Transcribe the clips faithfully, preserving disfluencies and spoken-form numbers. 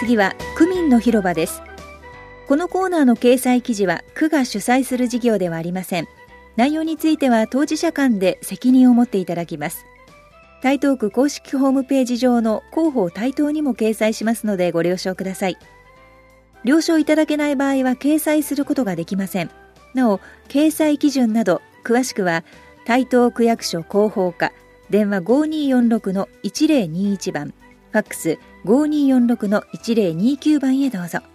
次は区民の広場です。このコーナーの掲載記事は区が主催する事業ではありません。内容については当事者間で責任を持っていただきます。台東区公式ホームページ上の広報台東にも掲載しますのでご了承ください。了承いただけない場合は掲載することができません。なお、掲載基準など詳しくは台東区役所広報課、電話 ごにーよんろくのいちぜろにいち 番、ファックス ごにーよんろくのいちぜろにきゅう 番へどうぞ。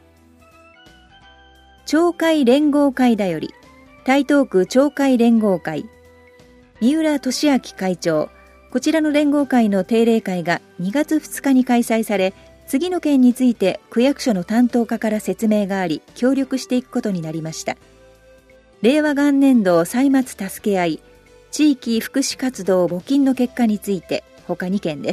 町会連合会だより、台東区町会連合会、三浦俊明会長、こちらの連合会の定例会がにがつふつかに開催され、次の件について区役所の担当課から説明があり、協力していくことになりました。令和元年度歳末助け合い、地域福祉活動募金の結果について他に件です。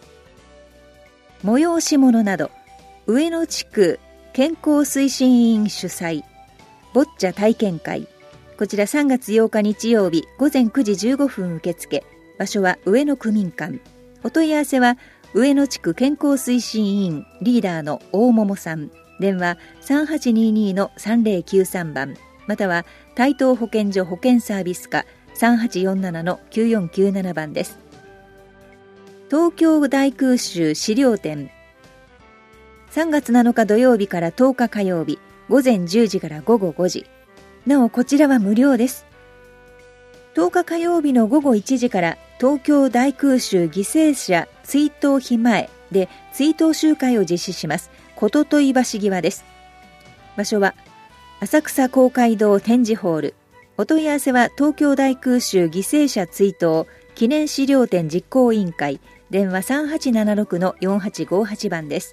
催し物など、上野地区健康推進委員主催、ボッチャ体験会、こちらさんがつようか日曜日ごぜんくじじゅうごふん受付、場所は上野区民館。お問い合わせは上野地区健康推進委員リーダーの大桃さん、電話 さんはちにーにーのさんぜろきゅうさん 番、または台東保健所保健サービス課 さんはちよんななのきゅうよんきゅうなな 番です。東京大空襲資料展、さんがつなのか土曜日からとおか火曜日、ごぜんじゅうじからごごごじ。なおこちらは無料です。とおか火曜日のごごいちじから東京大空襲犠牲者追悼碑前で追悼集会を実施します。こととい橋際です。場所は浅草公会堂展示ホール。お問い合わせは東京大空襲犠牲者追悼記念資料展実行委員会、電話 さんはちななろくのよんはちごはち 番です。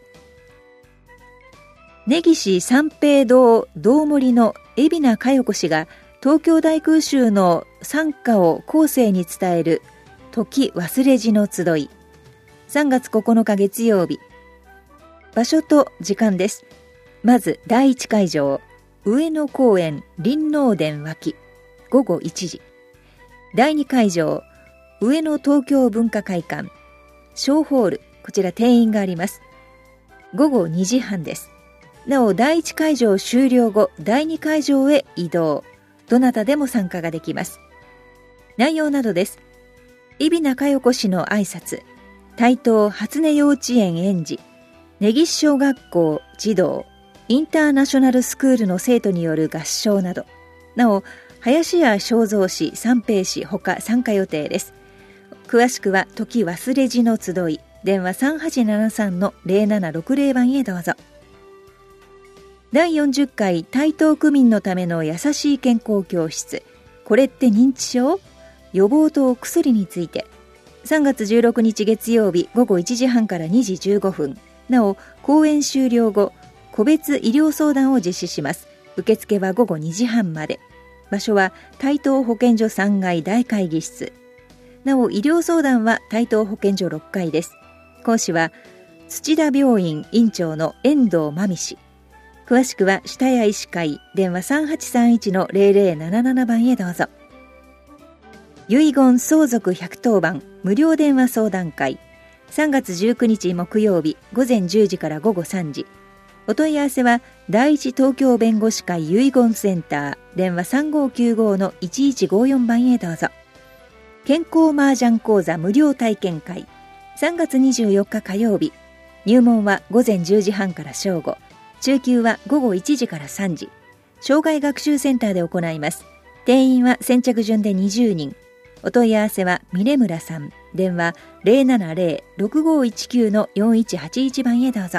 根岸三平堂道盛の海老名佳代子氏が東京大空襲の惨禍を後世に伝える時忘れじの集い、さんがつここのか月曜日。場所と時間です。まずだいいち会場、上野公園林農殿脇、ごごいちじ。だいに会場、上野東京文化会館小ホール、こちら定員があります。ごごにじはんです。なおだいいち会場終了後、だいに会場へ移動。どなたでも参加ができます。内容などです。海老名佳代子氏の挨拶、台東初音幼稚園園児、根岸小学校児童、インターナショナルスクールの生徒による合唱など。なお林家正蔵氏、三平氏ほか参加予定です。詳しくは時忘れじの集い、電話 さんはちななさんのぜろななろくぜろ 番へどうぞ。だいよんじゅっかい台東区民のための優しい健康教室、これって認知症？予防とお薬について、さんがつじゅうろくにち月曜日ごごいちじはんからにじじゅうごふん。なお講演終了後、個別医療相談を実施します。受付はごごにじはんまで。場所は台東保健所さんがい大会議室。なお医療相談は台東保健所ろっかいです。講師は土田病院院長の遠藤真美氏。詳しくは下谷医師会、電話 さんはちさんいちのぜろぜろなななな 番へどうぞ。遺言相続ひゃくとおばん無料電話相談会、さんがつじゅうくにち木曜日ごぜんじゅうじからごごさんじ。お問い合わせは第一東京弁護士会遺言センター、電話 さんごきゅうごのいちいちごよん 番へどうぞ。健康麻雀講座無料体験会、さんがつにじゅうよっか火曜日。入門はごぜんじゅうじはんから正午、中級はごごいちじからさんじ。障害学習センターで行います。定員は先着順でにじゅうにん。お問い合わせは峰村さん、電話 ぜろななぜろろくごいちきゅうのよんいちはちいち 番へどうぞ。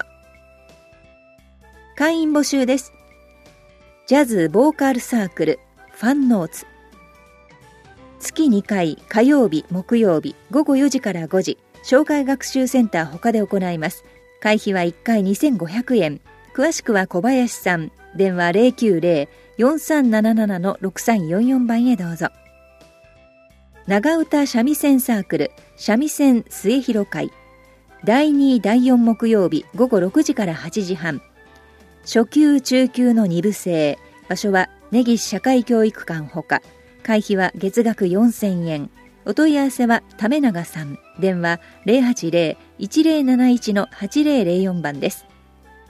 会員募集です。ジャズボーカルサークルファンノーツ、月にかい火曜日木曜日ごごよじからごじ、障害学習センター他で行います。会費はいっかいにせんごひゃくえん。詳しくは小林さん、電話 ぜろきゅうぜろ よんさんなななのろくさんよんよん 番へどうぞ。長唄三味線サークル三味線末広会、だいにだいよん木曜日ごごろくじからはちじはん。初級中級のに部制。場所は根岸社会教育館ほか。会費は月額よんせんえん。お問い合わせは為永さん、電話 ぜろはちぜろ いちぜろなないちのはちぜろぜろよん 番です。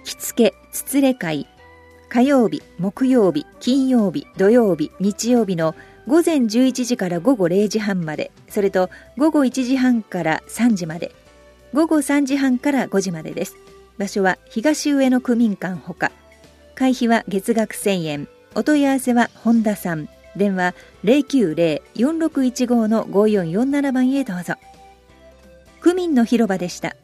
着付けつつれ会、火曜日、木曜日、金曜日、土曜日、日曜日のごぜんじゅういちじから午後れいじはんまで、それと午後いちじはんからさんじまで、午後さんじはんからごじまでです。場所は東上野区民館ほか。会費は月額せんえん。お問い合わせは本田さん。電話 ゼロきゅうゼロ よんろくいちご のごよんよんなな 番へどうぞ。区民の広場でした。